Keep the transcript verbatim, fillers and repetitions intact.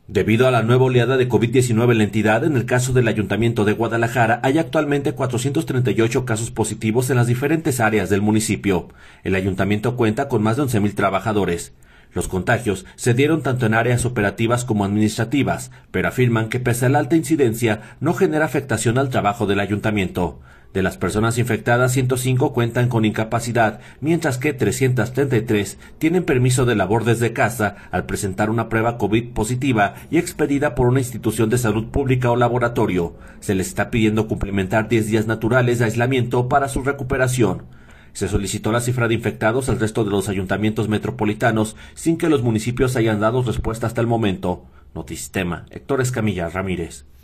Debido a la nueva oleada de COVID diecinueve en la entidad, en el caso del Ayuntamiento de Guadalajara, hay actualmente cuatrocientos treinta y ocho casos positivos en las diferentes áreas del municipio. El ayuntamiento cuenta con más de once mil trabajadores. Los contagios se dieron tanto en áreas operativas como administrativas, pero afirman que pese a la alta incidencia, no genera afectación al trabajo del ayuntamiento. De las personas infectadas, ciento cinco cuentan con incapacidad, mientras que trescientas treinta y tres tienen permiso de labor desde casa al presentar una prueba COVID positiva y expedida por una institución de salud pública o laboratorio. Se les está pidiendo cumplimentar diez días naturales de aislamiento para su recuperación. Se solicitó la cifra de infectados al resto de los ayuntamientos metropolitanos sin que los municipios hayan dado respuesta hasta el momento. Notisistema, Héctor Escamilla Ramírez.